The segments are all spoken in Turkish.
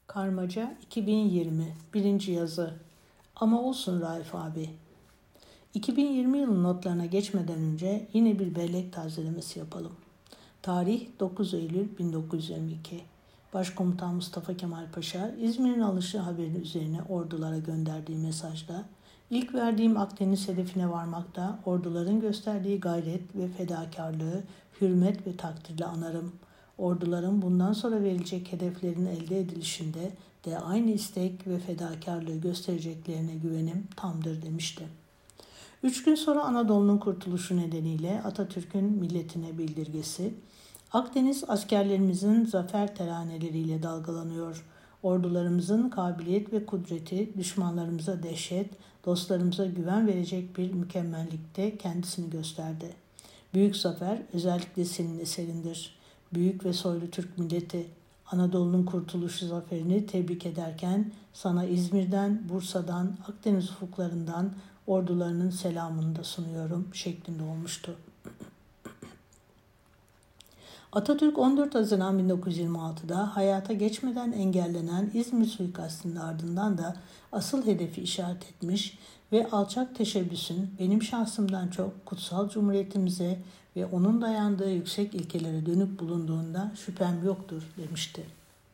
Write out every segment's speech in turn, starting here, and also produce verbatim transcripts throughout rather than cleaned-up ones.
Karmaca iki bin yirmi birinci yazı. Ama olsun Raif abi. iki bin yirmi yılı notlarına geçmeden önce yine bir bellek tazelemesi yapalım. Tarih dokuz Eylül bin dokuz yüz yirmi iki. Başkomutan Mustafa Kemal Paşa, İzmir'in alışı haberi üzerine ordulara gönderdiği mesajda, ilk verdiğim Akdeniz hedefine varmakta orduların gösterdiği gayret ve fedakarlığı hürmet ve takdirle anarım. Orduların bundan sonra verilecek hedeflerin elde edilişinde de aynı istek ve fedakarlığı göstereceklerine güvenim tamdır demişti. Üç gün sonra Anadolu'nun kurtuluşu nedeniyle Atatürk'ün milletine bildirgesi, Akdeniz askerlerimizin zafer teraneleriyle dalgalanıyor. Ordularımızın kabiliyet ve kudreti düşmanlarımıza dehşet, dostlarımıza güven verecek bir mükemmellikte kendisini gösterdi. Büyük zafer özellikle senin eserindir. Büyük ve soylu Türk milleti Anadolu'nun kurtuluşu zaferini tebrik ederken sana İzmir'den, Bursa'dan, Akdeniz ufuklarından ordularının selamını da sunuyorum şeklinde olmuştu. Atatürk on dört Haziran bin dokuz yüz yirmi altıda hayata geçmeden engellenen İzmir suikastının ardından da asıl hedefi işaret etmiş ve alçak teşebbüsün benim şahsımdan çok kutsal cumhuriyetimize ve onun dayandığı yüksek ilkelere dönüp bulunduğunda şüphem yoktur demişti.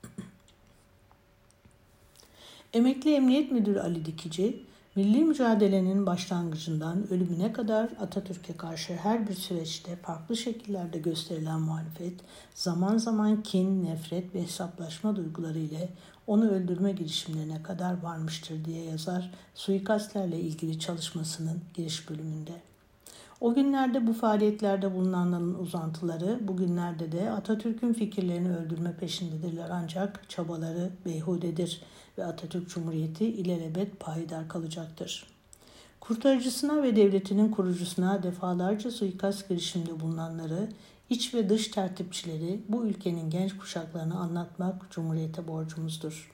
Emekli Emniyet Müdürü Ali Dikici, milli mücadelenin başlangıcından ölümüne kadar Atatürk'e karşı her bir süreçte farklı şekillerde gösterilen muhalefet, zaman zaman kin, nefret ve hesaplaşma duyguları ile onu öldürme girişimlerine kadar varmıştır diye yazar suikastlerle ilgili çalışmasının giriş bölümünde. O günlerde bu faaliyetlerde bulunanların uzantıları bugünlerde de Atatürk'ün fikirlerini öldürme peşindedirler ancak çabaları beyhudedir ve Atatürk Cumhuriyeti ilelebet payidar kalacaktır. Kurtarıcısına ve devletinin kurucusuna defalarca suikast girişiminde bulunanları, iç ve dış tertipçileri bu ülkenin genç kuşaklarına anlatmak Cumhuriyete borcumuzdur.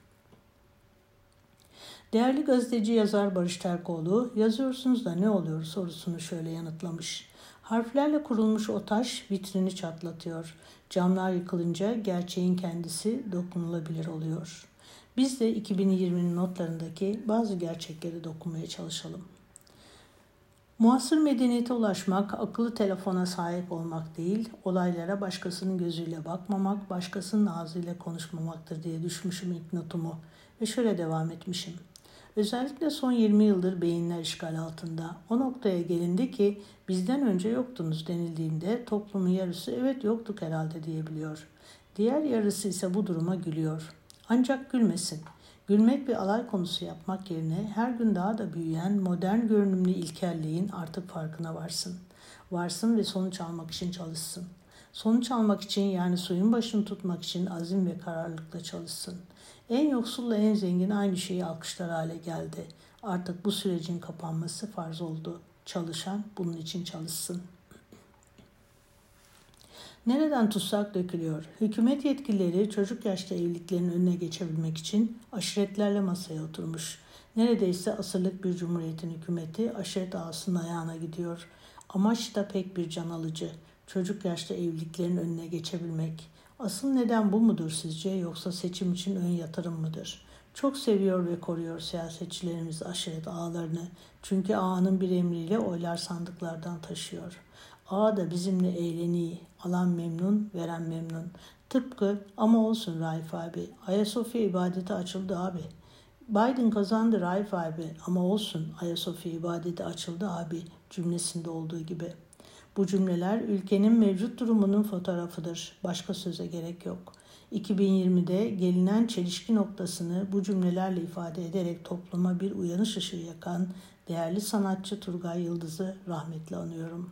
Değerli gazeteci yazar Barış Terkoğlu, yazıyorsunuz da ne oluyor sorusunu şöyle yanıtlamış. Harflerle kurulmuş o taş vitrini çatlatıyor. Camlar yıkılınca gerçeğin kendisi dokunulabilir oluyor. Biz de iki bin yirminin notlarındaki bazı gerçekleri dokunmaya çalışalım. Muasır medeniyete ulaşmak, akıllı telefona sahip olmak değil, olaylara başkasının gözüyle bakmamak, başkasının ağzıyla konuşmamaktır diye düşmüşüm ilk notumu ve şöyle devam etmişim. Özellikle son yirmi yıldır beyinler işgal altında. O noktaya gelindi ki bizden önce yoktunuz denildiğinde toplumun yarısı evet yoktuk herhalde diyebiliyor. Diğer yarısı ise bu duruma gülüyor. Ancak gülmesin. Gülmek ve alay konusu yapmak yerine her gün daha da büyüyen modern görünümlü ilkelliğin artık farkına varsın. Varsın ve sonuç almak için çalışsın. Sonuç almak için yani suyun başını tutmak için azim ve kararlılıkla çalışsın. En yoksulla en zengin aynı şeyi alkışlar hale geldi. Artık bu sürecin kapanması farz oldu. Çalışan bunun için çalışsın. Nereden tutsak dökülüyor. Hükümet yetkilileri çocuk yaşta evliliklerin önüne geçebilmek için aşiretlerle masaya oturmuş. Neredeyse asırlık bir cumhuriyetin hükümeti aşiret ağasının ayağına gidiyor. Amaç da pek bir can alıcı. Çocuk yaşta evliliklerin önüne geçebilmek. Asıl neden bu mudur sizce yoksa seçim için ön yatırım mıdır? Çok seviyor ve koruyor siyasetçilerimiz aşiret ağalarını. Çünkü ağanın bir emriyle oylar sandıklardan taşıyor. Ağa da bizimle eğleniyor. Alan memnun, veren memnun. Tıpkı ama olsun Raif abi. Ayasofya ibadeti açıldı abi. Biden kazandı Raif abi ama olsun Ayasofya ibadeti açıldı abi cümlesinde olduğu gibi. Bu cümleler ülkenin mevcut durumunun fotoğrafıdır. Başka söze gerek yok. iki bin yirmide gelinen çelişki noktasını bu cümlelerle ifade ederek topluma bir uyanış ışığı yakan değerli sanatçı Turgay Yıldız'ı rahmetle anıyorum.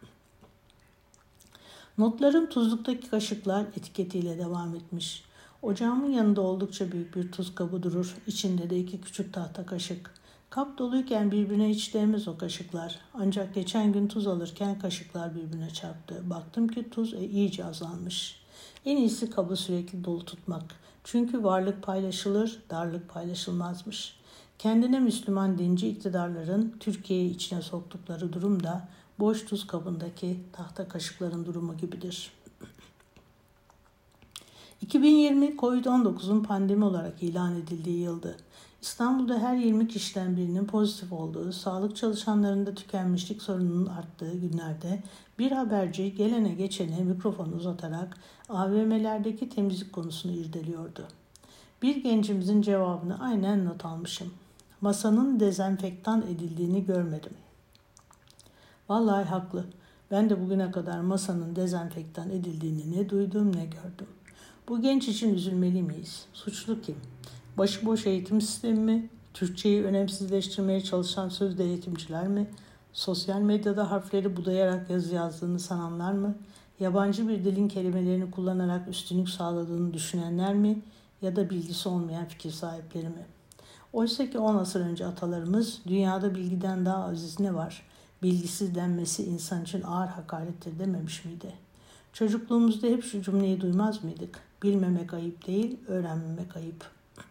Notların tuzluktaki kaşıklar etiketiyle devam etmiş. Ocağımın yanında oldukça büyük bir tuz kabı durur. İçinde de iki küçük tahta kaşık. Kap doluyken birbirine hiç değmez o kaşıklar. Ancak geçen gün tuz alırken kaşıklar birbirine çarptı. Baktım ki tuz e, iyice azalmış. En iyisi kabı sürekli dolu tutmak. Çünkü varlık paylaşılır, darlık paylaşılmazmış. Kendine Müslüman dinci iktidarların Türkiye'yi içine soktukları durum da boş tuz kabındaki tahta kaşıkların durumu gibidir. iki bin yirmi kovid on dokuzun pandemi olarak ilan edildiği yıldı. İstanbul'da her yirmi kişiden birinin pozitif olduğu, sağlık çalışanlarında tükenmişlik sorununun arttığı günlerde bir haberci gelene geçene mikrofonu uzatarak A V M'lerdeki temizlik konusunu irdeliyordu. Bir gencimizin cevabını aynen not almışım. Masanın dezenfektan edildiğini görmedim. Vallahi haklı. Ben de bugüne kadar masanın dezenfektan edildiğini ne duydum ne gördüm. Bu genç için üzülmeli miyiz? Suçlu kim? Başıboş eğitim sistemi mi? Türkçeyi önemsizleştirmeye çalışan sözde eğitimciler mi? Sosyal medyada harfleri budayarak yazı yazdığını sananlar mı? Yabancı bir dilin kelimelerini kullanarak üstünlük sağladığını düşünenler mi? Ya da bilgisi olmayan fikir sahipleri mi? Oysa ki on asır önce atalarımız dünyada bilgiden daha aziz ne var? Bilgisiz denmesi insan için ağır hakarettir dememiş miydi? Çocukluğumuzda hep şu cümleyi duymaz mıydık? Bilmemek ayıp değil, öğrenmemek ayıp.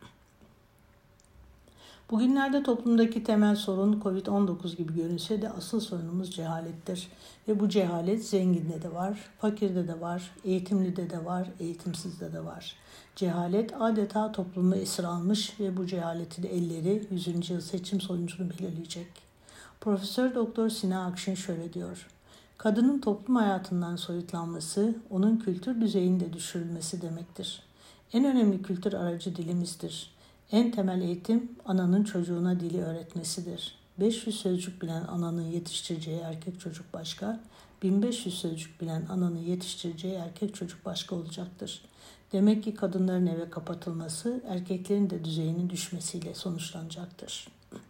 Bugünlerde toplumdaki temel sorun kovid on dokuz gibi görünse de asıl sorunumuz cehalettir. Ve bu cehalet zenginde de var, fakirde de var, eğitimlide de var, eğitimsizde de var. Cehalet adeta toplumu esir almış ve bu cehaletin elleri yüzüncü yıl seçim sonucunu belirleyecek. Profesör Doktor Sinan Akşin şöyle diyor. Kadının toplum hayatından soyutlanması, onun kültür düzeyinde düşürülmesi demektir. En önemli kültür aracı dilimizdir. En temel eğitim ananın çocuğuna dili öğretmesidir. beş yüz sözcük bilen ananın yetiştireceği erkek çocuk başka, bin beş yüz sözcük bilen ananın yetiştireceği erkek çocuk başka olacaktır. Demek ki kadınların eve kapatılması, erkeklerin de düzeyinin düşmesiyle sonuçlanacaktır.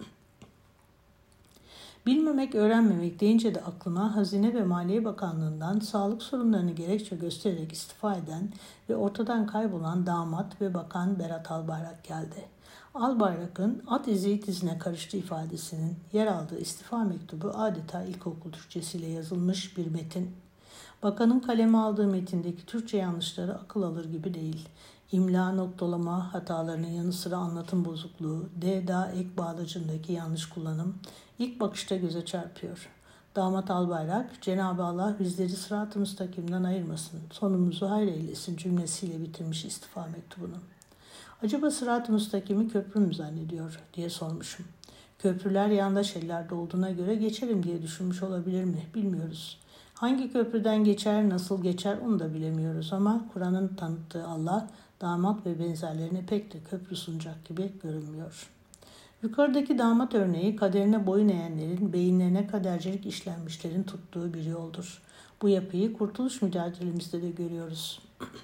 Bilmemek, öğrenmemek deyince de aklıma Hazine ve Maliye Bakanlığı'ndan sağlık sorunlarını gerekçe göstererek istifa eden ve ortadan kaybolan damat ve bakan Berat Albayrak geldi. Albayrak'ın at izi it izine karıştı ifadesinin yer aldığı istifa mektubu adeta ilkokul Türkçesiyle yazılmış bir metin. Bakanın kaleme aldığı metindeki Türkçe yanlışları akıl alır gibi değil. İmla, noktalama hatalarının yanı sıra anlatım bozukluğu, D, da, ek bağlacındaki yanlış kullanım ilk bakışta göze çarpıyor. Damat Albayrak, Cenab-ı Allah bizleri sırat-ı müstakimden ayırmasın, sonumuzu hayır eylesin cümlesiyle bitirmiş istifa mektubunu. Acaba sırat-ı müstakimi köprü mü zannediyor diye sormuşum. Köprüler yandaş ellerde olduğuna göre geçerim diye düşünmüş olabilir mi bilmiyoruz. Hangi köprüden geçer, nasıl geçer onu da bilemiyoruz ama Kur'an'ın tanıttığı Allah, damat ve benzerlerine pek de köprü sunacak gibi görünmüyor. Yukarıdaki damat örneği kaderine boyun eğenlerin beyinlerine kadercilik işlenmişlerin tuttuğu bir yoldur. Bu yapıyı kurtuluş mücadelemizde de görüyoruz.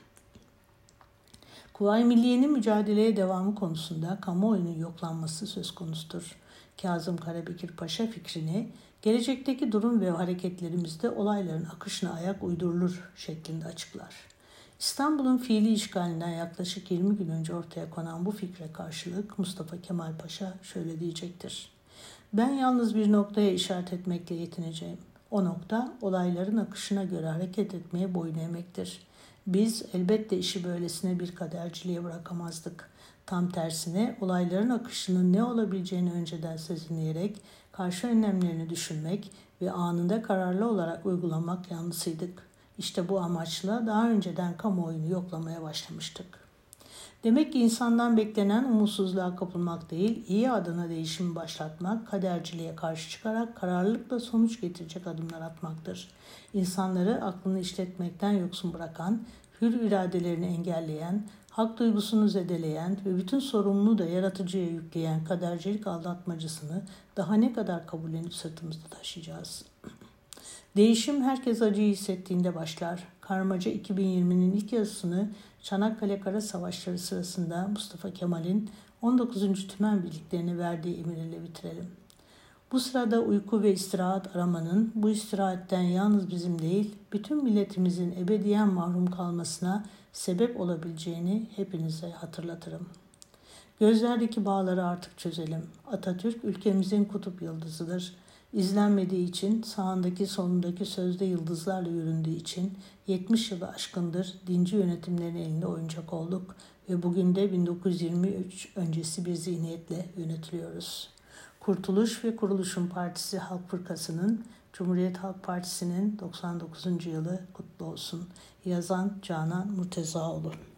Kuvayi Milliye'nin mücadeleye devamı konusunda kamuoyunun yoklanması söz konusudur. Kazım Karabekir Paşa fikrini gelecekteki durum ve hareketlerimizde olayların akışına ayak uydurulur şeklinde açıklar. İstanbul'un fiili işgalinden yaklaşık yirmi gün önce ortaya konan bu fikre karşılık Mustafa Kemal Paşa şöyle diyecektir. Ben yalnız bir noktaya işaret etmekle yetineceğim. O nokta olayların akışına göre hareket etmeye boyun eğmektir. Biz elbette işi böylesine bir kaderciliğe bırakamazdık. Tam tersine olayların akışının ne olabileceğini önceden sezinleyerek karşı önlemlerini düşünmek ve anında kararlı olarak uygulamak yanlısıydık. İşte bu amaçla daha önceden kamuoyunu yoklamaya başlamıştık. Demek ki insandan beklenen umutsuzluğa kapılmak değil, iyi adına değişimi başlatmak, kaderciliğe karşı çıkarak kararlılıkla sonuç getirecek adımlar atmaktır. İnsanları aklını işletmekten yoksun bırakan, hür iradelerini engelleyen, hak duygusunu zedeleyen ve bütün sorumluluğu da yaratıcıya yükleyen kadercilik aldatmacısını daha ne kadar kabullenip sırtımızda taşıyacağız? Değişim herkes acıyı hissettiğinde başlar. Karmaca iki bin yirminin ilk yazısını Çanakkale Kara Savaşları sırasında Mustafa Kemal'in on dokuzuncu Tümen birliklerine verdiği emirle bitirelim. Bu sırada uyku ve istirahat aramanın bu istirahatten yalnız bizim değil, bütün milletimizin ebediyen mahrum kalmasına sebep olabileceğini hepinize hatırlatırım. Gözlerdeki bağları artık çözelim. Atatürk ülkemizin kutup yıldızıdır. İzlenmediği için, sağındaki solundaki sözde yıldızlarla yüründüğü için yetmiş yılı aşkındır dinci yönetimlerin elinde oyuncak olduk ve bugün de bin dokuz yüz yirmi üç öncesi bir zihniyetle yönetiliyoruz. Kurtuluş ve Kuruluşun Partisi Halk Fırkası'nın Cumhuriyet Halk Partisi'nin doksan dokuzuncu yılı kutlu olsun. Yazan Canan Murtezaoğlu.